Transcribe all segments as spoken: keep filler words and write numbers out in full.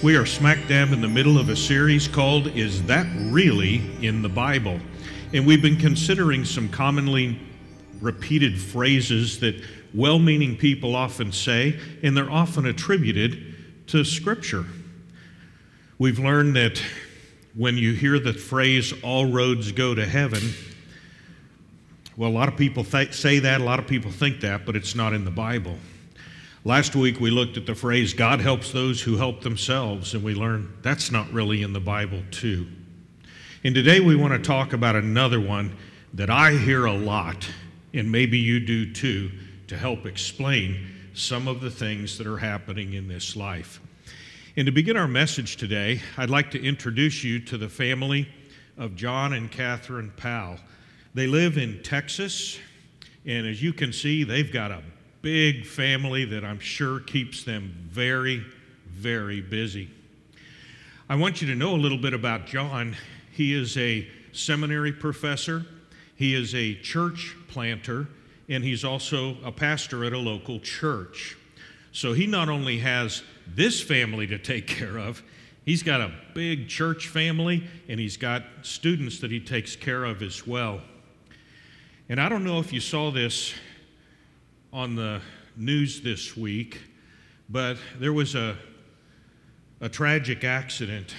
We are smack dab in the middle of a series called Is That Really in the Bible? And we've been considering some commonly repeated phrases that well-meaning people often say, and they're often attributed to Scripture. We've learned that when you hear the phrase, all roads go to heaven, well, a lot of people th- say that, a lot of people think that, but it's not in the Bible. Last week we looked at the phrase, God helps those who help themselves, and we learned that's not really in the Bible too. And today we want to talk about another one that I hear a lot, and maybe you do too, to help explain some of the things that are happening in this life. And to begin our message today, I'd like to introduce you to the family of John and Catherine Powell. They live in Texas, and as you can see, they've got a big family that I'm sure keeps them very, very busy. I want you to know a little bit about John. He is a seminary professor, he is a church planter, and he's also a pastor at a local church. So he not only has this family to take care of, he's got a big church family, and he's got students that he takes care of as well. And I don't know if you saw this on the news this week, but there was a, a tragic accident.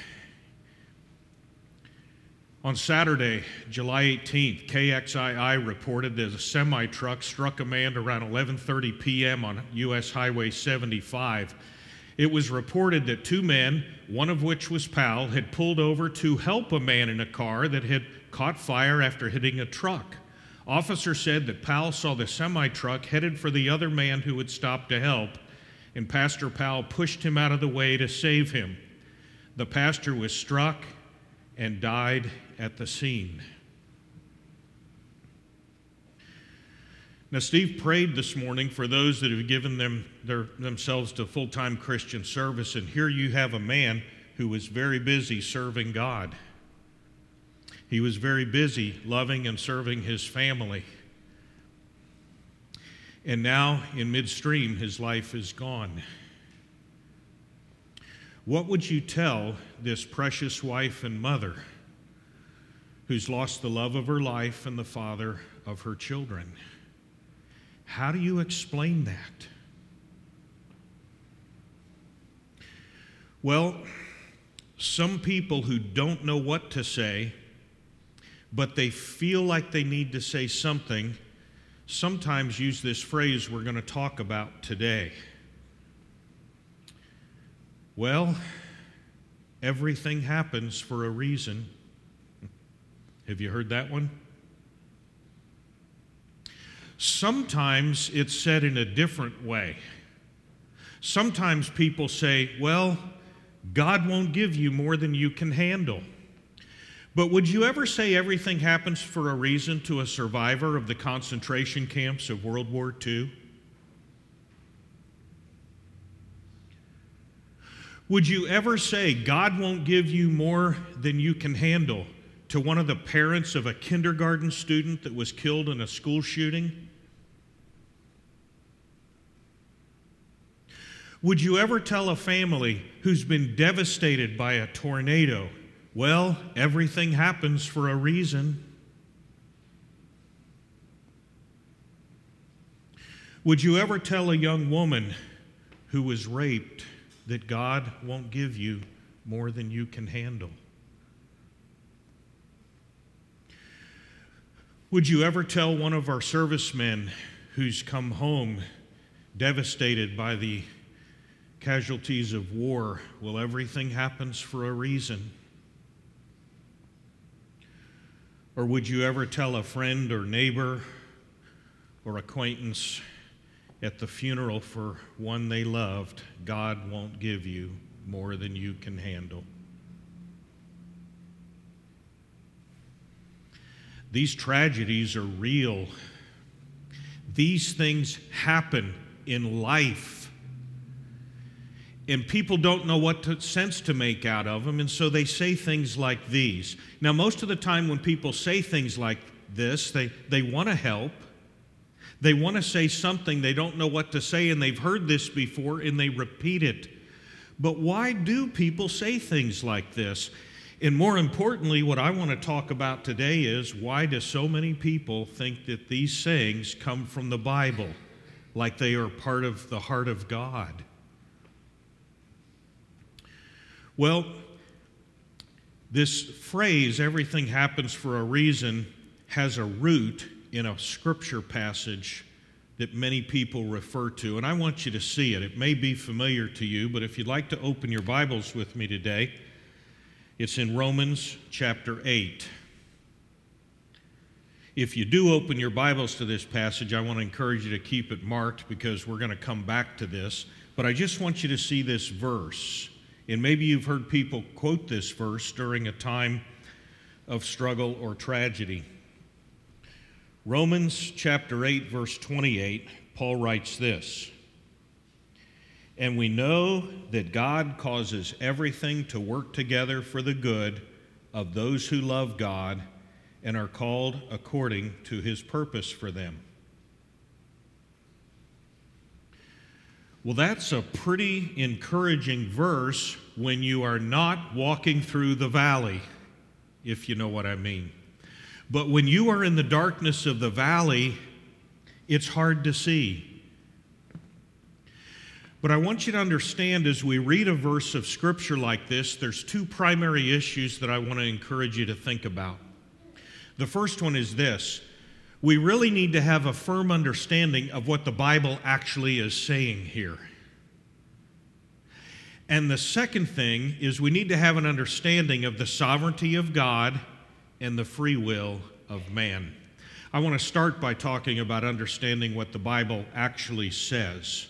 On Saturday, July eighteenth, K X I I reported that a semi-truck struck a man around eleven thirty p.m. on U S Highway seventy-five. It was reported that two men, one of which was Powell, had pulled over to help a man in a car that had caught fire after hitting a truck. Officers said that Powell saw the semi-truck headed for the other man who had stopped to help, and Pastor Powell pushed him out of the way to save him. The pastor was struck and died at the scene. Now, Steve prayed this morning for those that have given them their, themselves to full-time Christian service, and here you have a man who was very busy serving God. He was very busy loving and serving his family. And now, in midstream, his life is gone. What would you tell this precious wife and mother who's lost the love of her life and the father of her children? How do you explain that? Well, some people who don't know what to say, but they feel like they need to say something, sometimes use this phrase we're going to talk about today. Well, everything happens for a reason. Have you heard that one? Sometimes it's said in a different way. Sometimes people say, well, God won't give you more than you can handle. But would you ever say everything happens for a reason to a survivor of the concentration camps of World War Two? Would you ever say God won't give you more than you can handle to one of the parents of a kindergarten student that was killed in a school shooting? Would you ever tell a family who's been devastated by a tornado, well, everything happens for a reason? Would you ever tell a young woman who was raped that God won't give you more than you can handle? Would you ever tell one of our servicemen who's come home devastated by the casualties of war, well, everything happens for a reason? Or would you ever tell a friend or neighbor or acquaintance at the funeral for one they loved, God won't give you more than you can handle? These tragedies are real. These things happen in life. And people don't know what to, sense to make out of them, and so they say things like these. Now, most of the time when people say things like this, they, they want to help. They want to say something. They don't know what to say, and they've heard this before, and they repeat it. But why do people say things like this? And more importantly, what I want to talk about today is, why do so many people think that these sayings come from the Bible, like they are part of the heart of God? Well, this phrase, everything happens for a reason, has a root in a scripture passage that many people refer to, and I want you to see it. It may be familiar to you, but if you'd like to open your Bibles with me today, it's in Romans chapter eight. If you do open your Bibles to this passage, I want to encourage you to keep it marked because we're going to come back to this, but I just want you to see this verse. And maybe you've heard people quote this verse during a time of struggle or tragedy. Romans chapter eight, verse twenty-eight, Paul writes this: "And we know that God causes everything to work together for the good of those who love God and are called according to his purpose for them." Well, that's a pretty encouraging verse when you are not walking through the valley, if you know what I mean. But when you are in the darkness of the valley, it's hard to see. But I want you to understand, as we read a verse of Scripture like this, there's two primary issues that I want to encourage you to think about. The first one is this: we really need to have a firm understanding of what the Bible actually is saying here. And the second thing is we need to have an understanding of the sovereignty of God and the free will of man. I want to start by talking about understanding what the Bible actually says.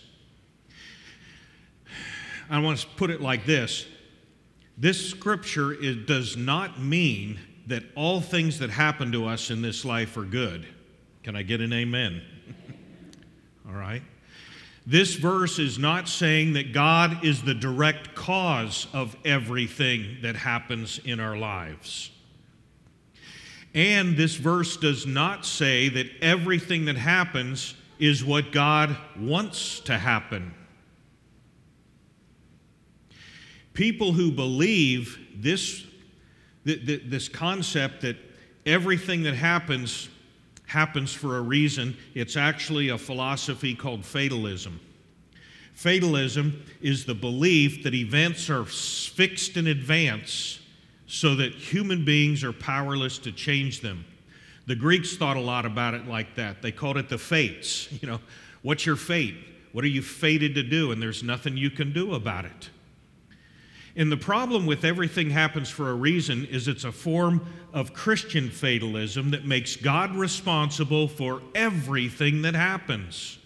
I want to put it like this: this scripture is, does not mean that all things that happen to us in this life are good. Can I get an amen? All right. This verse is not saying that God is the direct cause of everything that happens in our lives. And this verse does not say that everything that happens is what God wants to happen. People who believe this, this concept that everything that happens happens for a reason, it's actually a philosophy called fatalism. Fatalism is the belief that events are fixed in advance so that human beings are powerless to change them. The Greeks thought a lot about it like that. They called it the fates. You know, what's your fate? What are you fated to do? And there's nothing you can do about it. And the problem with everything happens for a reason is it's a form of Christian fatalism that makes God responsible for everything that happens.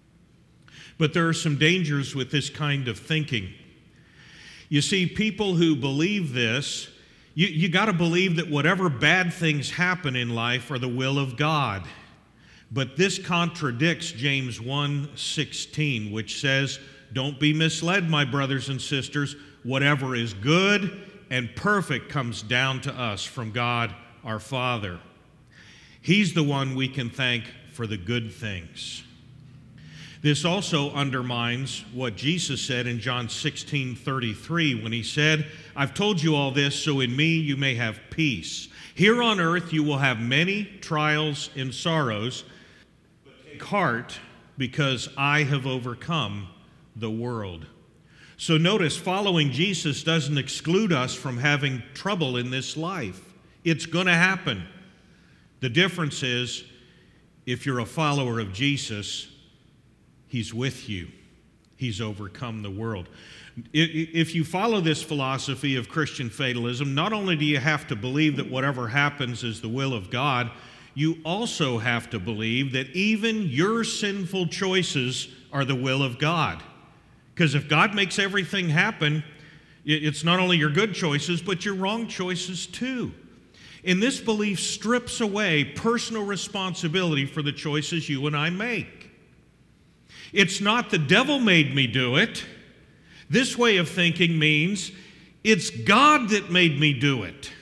But there are some dangers with this kind of thinking. You see, people who believe this, you, you got to believe that whatever bad things happen in life are the will of God. But this contradicts James one sixteen, which says, "Don't be misled, my brothers and sisters. Whatever is good and perfect comes down to us from God our Father." He's the one we can thank for the good things. This also undermines what Jesus said in John sixteen thirty-three when he said, "I've told you all this so in me you may have peace. Here on earth you will have many trials and sorrows, but take heart because I have overcome the world." So notice, following Jesus doesn't exclude us from having trouble in this life. It's going to happen. The difference is, if you're a follower of Jesus, he's with you. He's overcome the world. If you follow this philosophy of Christian fatalism, not only do you have to believe that whatever happens is the will of God, you also have to believe that even your sinful choices are the will of God. Because if God makes everything happen, it's not only your good choices, but your wrong choices too. And this belief strips away personal responsibility for the choices you and I make. It's not the devil made me do it. This way of thinking means it's God that made me do it.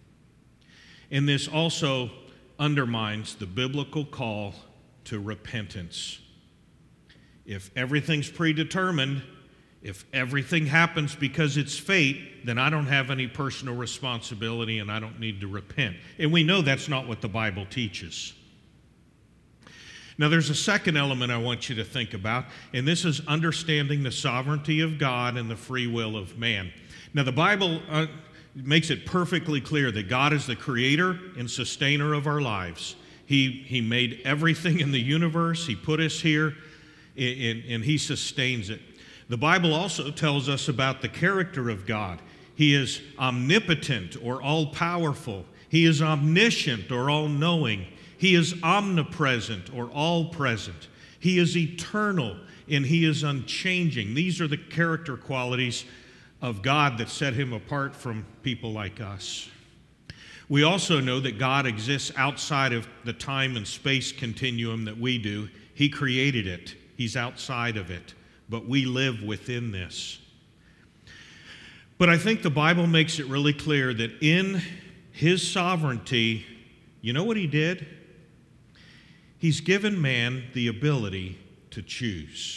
And this also undermines the biblical call to repentance. If everything's predetermined, If everything happens because it's fate, then I don't have any personal responsibility and I don't need to repent. And we know that's not what the Bible teaches. Now, there's a second element I want you to think about, and this is understanding the sovereignty of God and the free will of man. Now, the Bible uh, makes it perfectly clear that God is the creator and sustainer of our lives. He, he made everything in the universe. He put us here, and, and He sustains it. The Bible also tells us about the character of God. He is omnipotent or all-powerful. He is omniscient or all-knowing. He is omnipresent or all-present. He is eternal and He is unchanging. These are the character qualities of God that set Him apart from people like us. We also know that God exists outside of the time and space continuum that we do. He created it. He's outside of it. But we live within this. But I think the Bible makes it really clear that in His sovereignty, you know what He did? He's given man the ability to choose.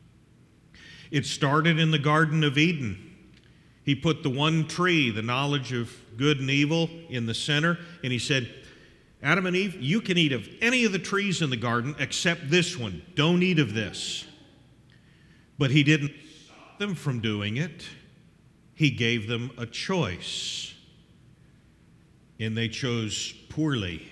It started in the Garden of Eden. He put the one tree, the knowledge of good and evil, in the center, and He said, Adam and Eve, you can eat of any of the trees in the garden except this one. Don't eat of this. But He didn't stop them from doing it. He gave them a choice. And they chose poorly.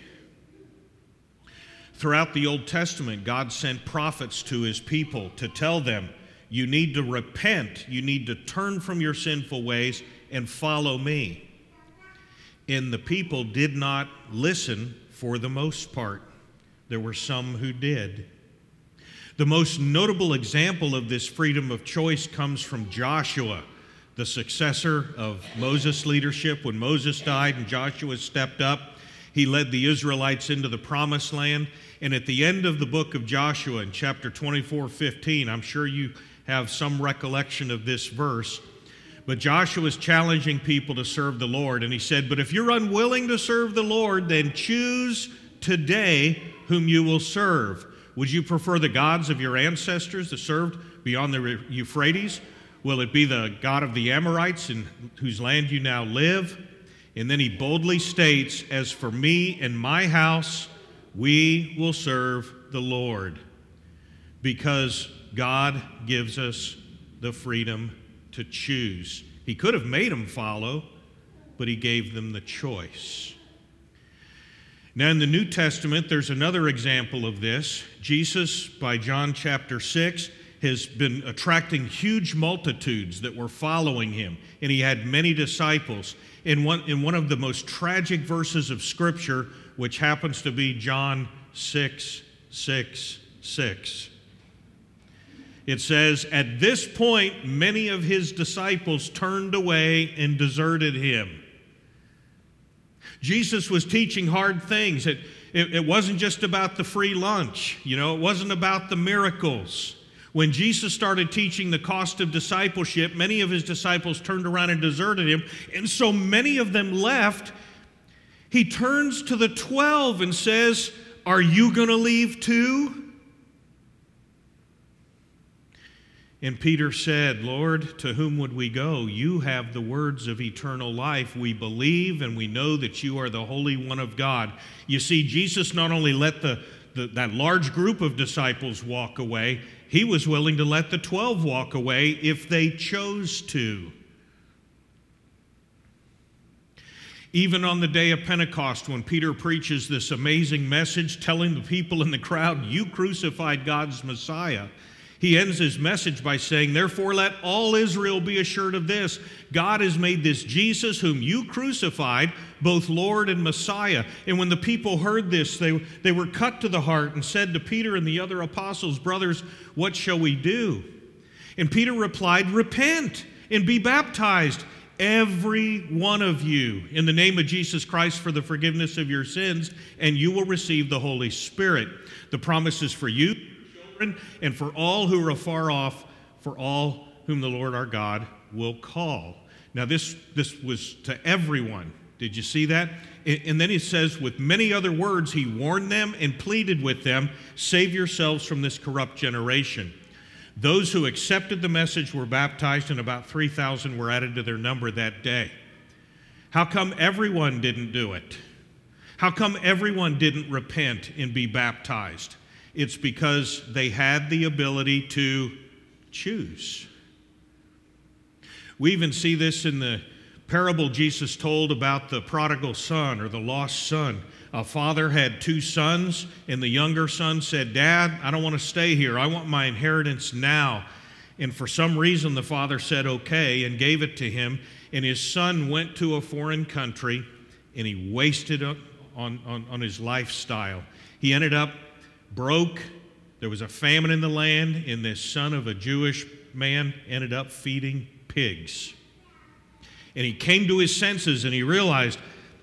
Throughout the Old Testament, God sent prophets to His people to tell them, you need to repent, you need to turn from your sinful ways and follow me. And the people did not listen for the most part. There were some who did. The most notable example of this freedom of choice comes from Joshua, the successor of Moses' leadership. When Moses died and Joshua stepped up, he led the Israelites into the promised land. And at the end of the book of Joshua, in chapter twenty-four fifteen, I'm sure you have some recollection of this verse, but Joshua is challenging people to serve the Lord. And he said, but if you're unwilling to serve the Lord, then choose today whom you will serve. Would you prefer the gods of your ancestors that served beyond the Euphrates? Will it be the God of the Amorites in whose land you now live? And then he boldly states, as for me and my house, we will serve the Lord. Because God gives us the freedom to choose. He could have made them follow, but He gave them the choice. Now, in the New Testament, there's another example of this. Jesus, by John chapter six, has been attracting huge multitudes that were following Him, and He had many disciples. In one, in one of the most tragic verses of Scripture, which happens to be John six, six, six, it says, at this point, many of His disciples turned away and deserted Him. Jesus was teaching hard things. It, it, it wasn't just about the free lunch. You know, it wasn't about the miracles. When Jesus started teaching the cost of discipleship, many of His disciples turned around and deserted Him, and so many of them left. He turns to the twelve and says, are you going to leave too? And Peter said, Lord, to whom would we go? You have the words of eternal life. We believe and we know that you are the Holy One of God. You see, Jesus not only let the, the, that large group of disciples walk away, He was willing to let the twelve walk away if they chose to. Even on the day of Pentecost, when Peter preaches this amazing message, telling the people in the crowd, you crucified God's Messiah, he ends his message by saying, therefore let all Israel be assured of this, God has made this Jesus whom you crucified, both Lord and Messiah. And when the people heard this, they, they were cut to the heart and said to Peter and the other apostles, brothers, what shall we do? And Peter replied, repent and be baptized, every one of you, in the name of Jesus Christ for the forgiveness of your sins, and you will receive the Holy Spirit. The promise is for you, and for all who are afar off, for all whom the Lord our God will call. Now this, this was to everyone. Did you see that? And then he says, with many other words, he warned them and pleaded with them, save yourselves from this corrupt generation. Those who accepted the message were baptized, and about three thousand were added to their number that day. How come everyone didn't do it? How come everyone didn't repent and be baptized? It's because they had the ability to choose. We even see this in the parable Jesus told about the prodigal son or the lost son. A father had two sons, and the younger son said, "Dad, I don't want to stay here. I want my inheritance now." And for some reason, the father said okay and gave it to him. And his son went to a foreign country, and he wasted on, on, on his lifestyle. He ended up broke. There was a famine in the land, and this son of a Jewish man ended up feeding pigs. And he came to his senses, and he realized,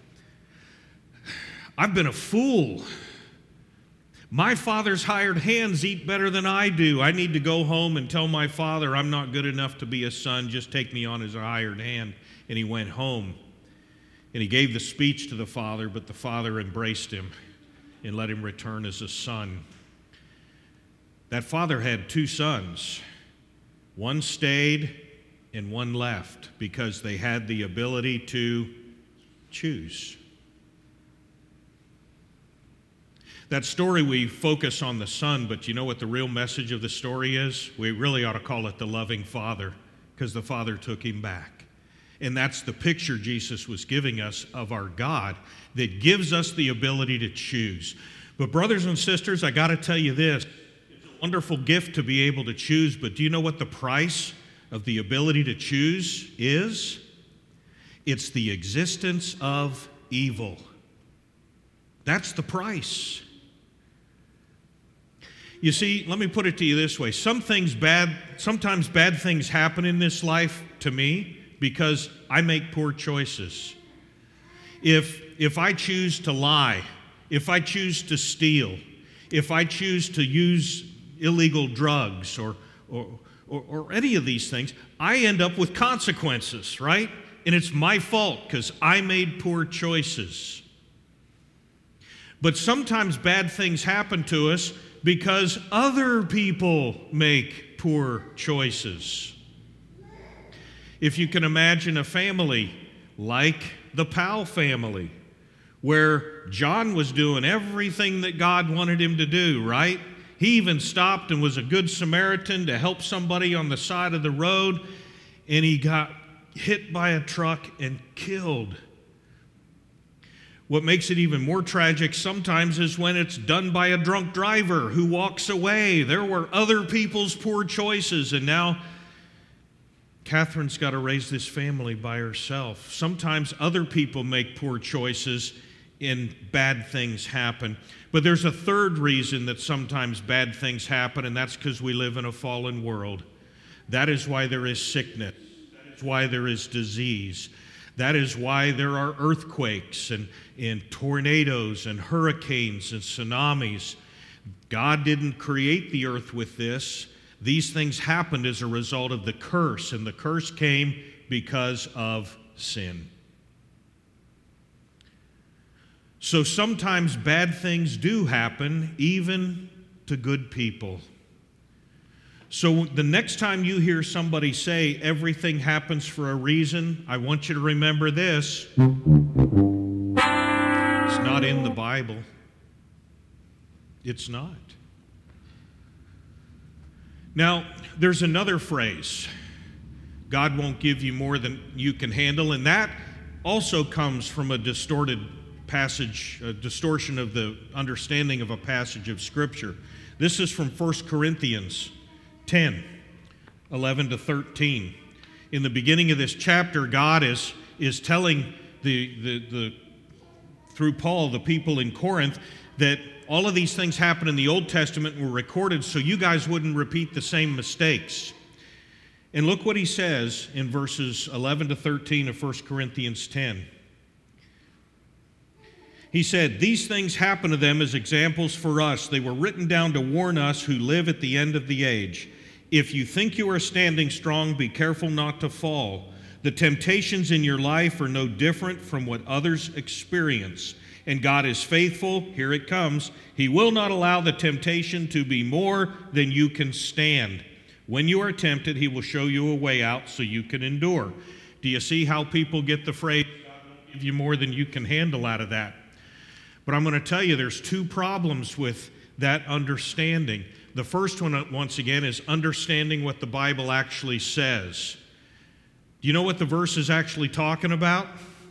I've been a fool. My father's hired hands eat better than I do. I need to go home and tell my father I'm not good enough to be a son. Just take me on as a hired hand. And he went home. And he gave the speech to the father, but the father embraced him and let him return as a son. That father had two sons. One stayed and one left because they had the ability to choose. That story, we focus on the son, but you know what the real message of the story is? We really ought to call it the loving father, because the father took him back. And that's the picture Jesus was giving us of our God that gives us the ability to choose. But brothers and sisters, I got to tell you this. It's a wonderful gift to be able to choose, but do you know what the price of the ability to choose is? It's the existence of evil. That's the price. You see, let me put it to you this way. Some things bad, sometimes bad things happen in this life to me because I make poor choices. If, if I choose to lie, if I choose to steal, if I choose to use illegal drugs or, or, or, or any of these things, I end up with consequences, right? And it's my fault because I made poor choices. But sometimes bad things happen to us because other people make poor choices. If you can imagine a family like the Powell family, where John was doing everything that God wanted him to do, right? He even stopped and was a good Samaritan to help somebody on the side of the road, and he got hit by a truck and killed. What makes it even more tragic sometimes is when it's done by a drunk driver who walks away. There were other people's poor choices, and now Catherine's got to raise this family by herself. Sometimes other people make poor choices and bad things happen. But there's a third reason that sometimes bad things happen, and that's because we live in a fallen world. That is why there is sickness. That is why there is disease. That is why there are earthquakes and, and tornadoes and hurricanes and tsunamis. God didn't create the earth with this. These things happened as a result of the curse, and the curse came because of sin. So sometimes bad things do happen, even to good people. So the next time you hear somebody say everything happens for a reason, I want you to remember this. It's not in the Bible. It's not. Now, there's another phrase. God won't give you more than you can handle, and that also comes from a distorted passage, a distortion of the understanding of a passage of Scripture. This is from First Corinthians ten, eleven to thirteen. In the beginning of this chapter, God is, is telling the, the, the through Paul, the people in Corinth, that all of these things happened in the Old Testament and were recorded so you guys wouldn't repeat the same mistakes. And look what he says in verses eleven to thirteen of First Corinthians ten. He said, "These things happened to them as examples for us. They were written down to warn us who live at the end of the age. If you think you are standing strong, be careful not to fall. The temptations in your life are no different from what others experience. And God is faithful." Here it comes. "He will not allow the temptation to be more than you can stand. When you are tempted, he will show you a way out so you can endure. Do you see how people get the phrase, God will give you more than you can handle out of that? But I'm going to tell you there's two problems with that understanding. The first one, once again, is understanding what the Bible actually says. Do you know what the verse is actually talking about?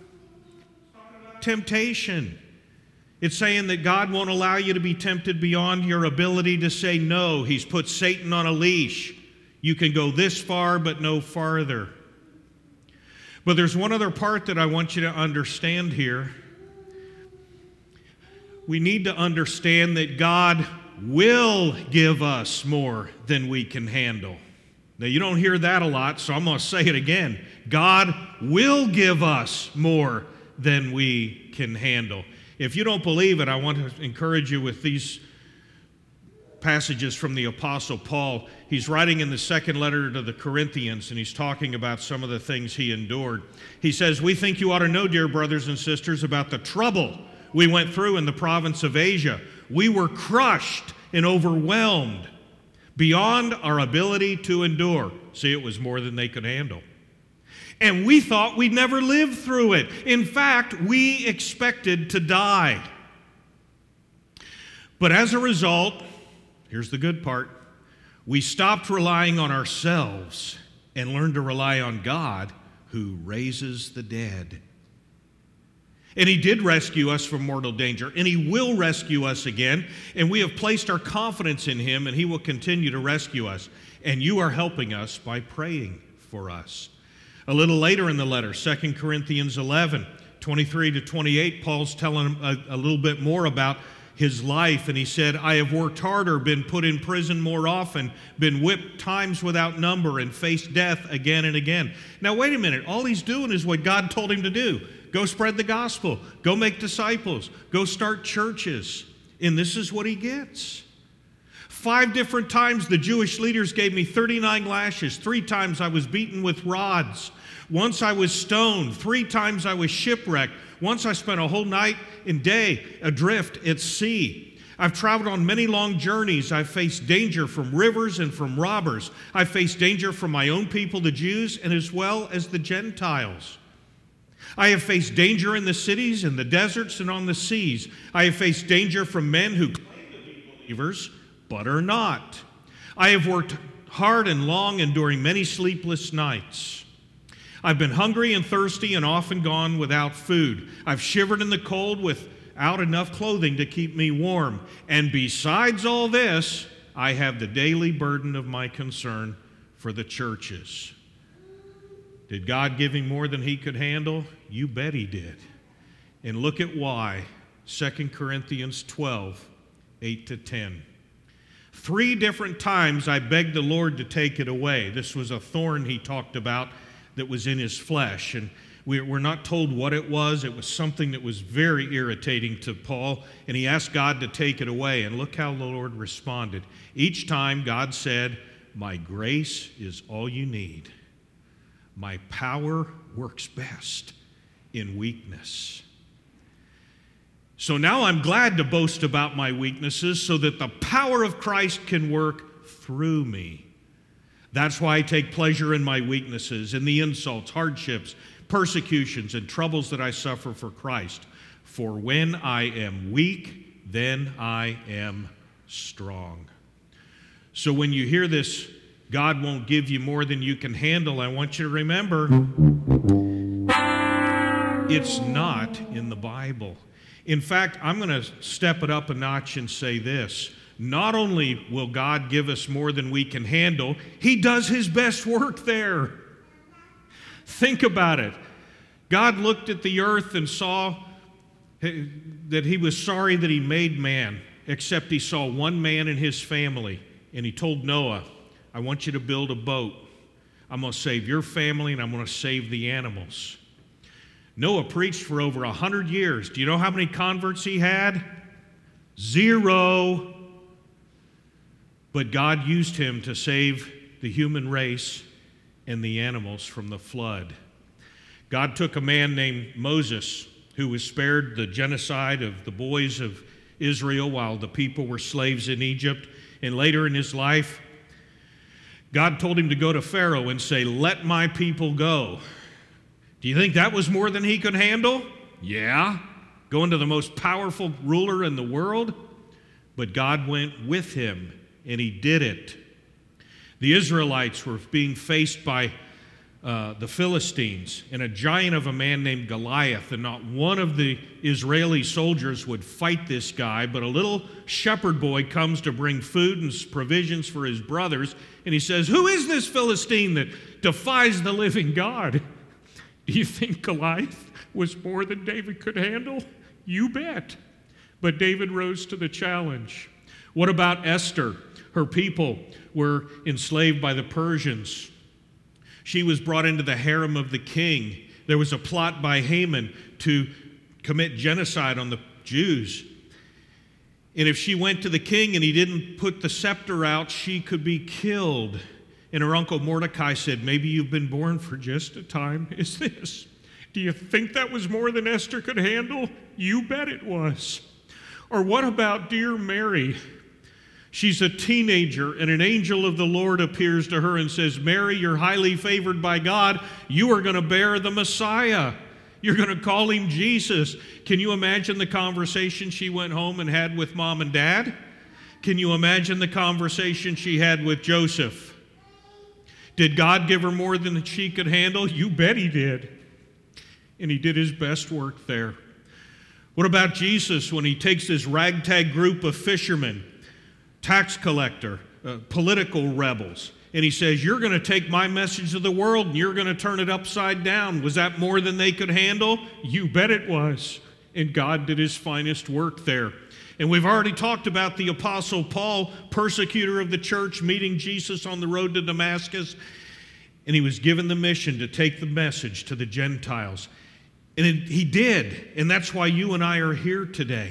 Temptation. It's saying that God won't allow you to be tempted beyond your ability to say no. He's put Satan on a leash. You can go this far, but no farther. But there's one other part that I want you to understand here. We need to understand that God will give us more than we can handle. Now, you don't hear that a lot, so I'm going to say it again. God will give us more than we can handle. If you don't believe it, I want to encourage you with these passages from the Apostle Paul. He's writing in the second letter to the Corinthians, and he's talking about some of the things he endured. He says, "We think you ought to know, dear brothers and sisters, about the trouble we went through in the province of Asia. We were crushed and overwhelmed beyond our ability to endure." See, it was more than they could handle. "And we thought we'd never live through it. In fact, we expected to die. But as a result," here's the good part, "we stopped relying on ourselves and learned to rely on God who raises the dead. And he did rescue us from mortal danger, and he will rescue us again, and we have placed our confidence in him, and he will continue to rescue us. And you are helping us by praying for us." A little later in the letter, Second Corinthians eleven, twenty-three to twenty-eight, Paul's telling him a, a little bit more about his life, and he said, "I have worked harder, been put in prison more often, been whipped times without number, and faced death again and again." Now, wait a minute. All he's doing is what God told him to do. Go spread the gospel. Go make disciples. Go start churches. And this is what he gets. Five different times the Jewish leaders gave me thirty-nine lashes. Three times I was beaten with rods. Once I was stoned. Three times I was shipwrecked. Once I spent a whole night and day adrift at sea. I've traveled on many long journeys. I've faced danger from rivers and from robbers. I've faced danger from my own people, the Jews, and as well as the Gentiles. I have faced danger in the cities, in the deserts, and on the seas. I have faced danger from men who claim to be believers, but are not. I have worked hard and long, enduring many sleepless nights. I've been hungry and thirsty and often gone without food. I've shivered in the cold without enough clothing to keep me warm. And besides all this, I have the daily burden of my concern for the churches. Did God give him more than he could handle? You bet he did. And look at why. Second Corinthians twelve, eight to ten. Three different times I begged the Lord to take it away. This was a thorn he talked about that was in his flesh. And we're not told what it was. It was something that was very irritating to Paul. And he asked God to take it away. And look how the Lord responded. Each time God said, "My grace is all you need. My power works best in weakness." So now I'm glad to boast about my weaknesses so that the power of Christ can work through me. That's why I take pleasure in my weaknesses, in the insults, hardships, persecutions, and troubles that I suffer for Christ. For when I am weak, then I am strong. So when you hear this, God won't give you more than you can handle, I want you to remember, it's not in the Bible. In fact, I'm going to step it up a notch and say this. Not only will God give us more than we can handle, he does his best work there. Think about it. God looked at the earth and saw that he was sorry that he made man, except he saw one man and his family. And he told Noah, "I want you to build a boat. I'm going to save your family and I'm going to save the animals." Noah preached for over a hundred years. Do you know how many converts he had? Zero. But God used him to save the human race and the animals from the flood. God took a man named Moses, who was spared the genocide of the boys of Israel while the people were slaves in Egypt. And later in his life, God told him to go to Pharaoh and say, "Let my people go." Do you think that was more than he could handle? Yeah. Going to the most powerful ruler in the world? But God went with him, and he did it. The Israelites were being faced by uh, the Philistines and a giant of a man named Goliath, and not one of the Israeli soldiers would fight this guy, but a little shepherd boy comes to bring food and provisions for his brothers, and he says, "Who is this Philistine that defies the living God?" Do you think Goliath was more than David could handle? You bet. But David rose to the challenge. What about Esther? Her people were enslaved by the Persians. She was brought into the harem of the king. There was a plot by Haman to commit genocide on the Jews. And if she went to the king and he didn't put the scepter out, she could be killed. And her uncle Mordecai said, "Maybe you've been born for just a time as this." Do you think that was more than Esther could handle? You bet it was. Or what about dear Mary? She's a teenager, and an angel of the Lord appears to her and says, "Mary, you're highly favored by God. You are going to bear the Messiah. You're going to call him Jesus." Can you imagine the conversation she went home and had with mom and dad? Can you imagine the conversation she had with Joseph? Did God give her more than she could handle? You bet he did. And he did his best work there. What about Jesus when he takes this ragtag group of fishermen, tax collector, uh, political rebels, and he says, "You're going to take my message to the world and you're going to turn it upside down." Was that more than they could handle? You bet it was. And God did his finest work there. And we've already talked about the Apostle Paul, persecutor of the church, meeting Jesus on the road to Damascus. And he was given the mission to take the message to the Gentiles. And it, he did. And that's why you and I are here today.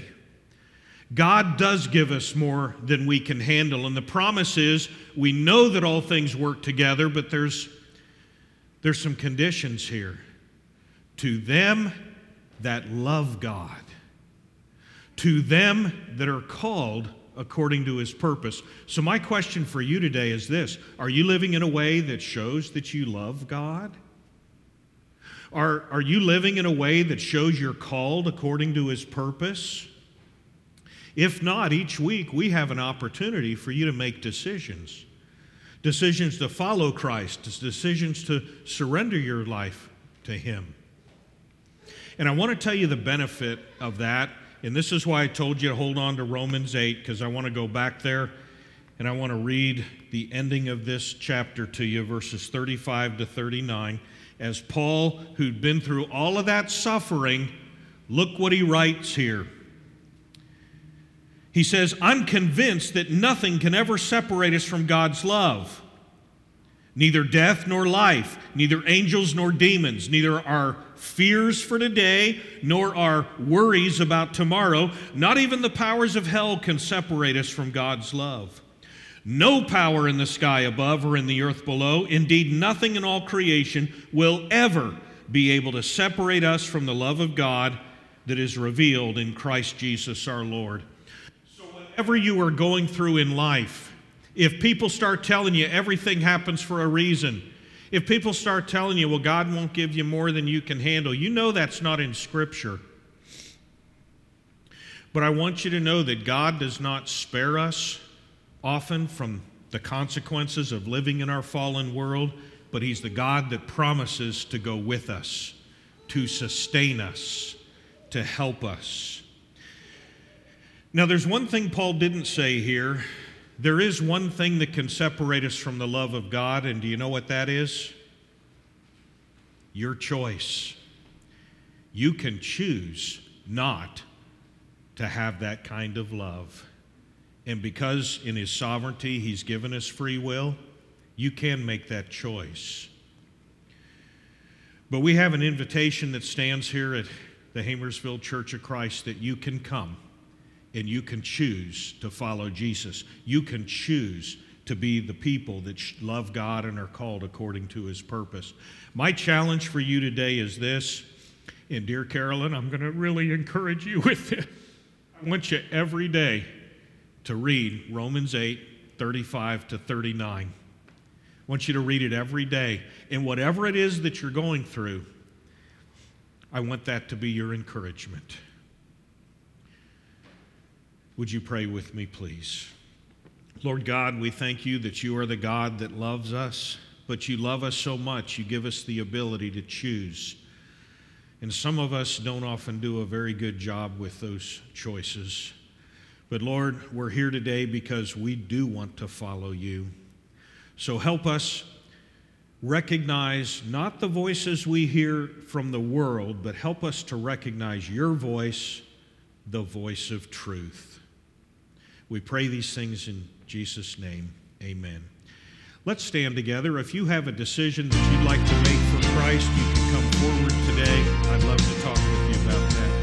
God does give us more than we can handle. And the promise is, we know that all things work together, but there's, there's some conditions here. To them that love God. To them that are called according to his purpose. So my question for you today is this: are you living in a way that shows that you love God? Are, are you living in a way that shows you're called according to his purpose? If not, each week we have an opportunity for you to make decisions. Decisions to follow Christ, decisions to surrender your life to him. And I want to tell you the benefit of that. And this is why I told you to hold on to Romans eight, because I want to go back there and I want to read the ending of this chapter to you, verses thirty-five to thirty-nine. As Paul, who'd been through all of that suffering, look what he writes here. He says, "I'm convinced that nothing can ever separate us from God's love. Neither death nor life, neither angels nor demons, neither our fears for today, nor our worries about tomorrow, not even the powers of hell can separate us from God's love. No power in the sky above or in the earth below, indeed nothing in all creation, will ever be able to separate us from the love of God that is revealed in Christ Jesus our Lord." So whatever you are going through in life, if people start telling you everything happens for a reason, if people start telling you, well, God won't give you more than you can handle, you know that's not in Scripture. But I want you to know that God does not spare us often from the consequences of living in our fallen world, but he's the God that promises to go with us, to sustain us, to help us. Now, there's one thing Paul didn't say here. There is one thing that can separate us from the love of God, and do you know what that is? Your choice. You can choose not to have that kind of love. And because in his sovereignty he's given us free will, you can make that choice. But we have an invitation that stands here at the Hamersville Church of Christ that you can come and you can choose to follow Jesus. You can choose to be the people that love God and are called according to his purpose. My challenge for you today is this, and dear Carolyn, I'm going to really encourage you with it. I want you every day to read Romans eight, thirty-five to thirty-nine. want you to read it every day. And whatever it is that you're going through, I want that to be your encouragement. Would you pray with me, please? Lord God, we thank you that you are the God that loves us, but you love us so much, you give us the ability to choose. And some of us don't often do a very good job with those choices. But Lord, we're here today because we do want to follow you. So help us recognize not the voices we hear from the world, but help us to recognize your voice, the voice of truth. We pray these things in Jesus' name. Amen. Let's stand together. If you have a decision that you'd like to make for Christ, you can come forward today. I'd love to talk with you about that.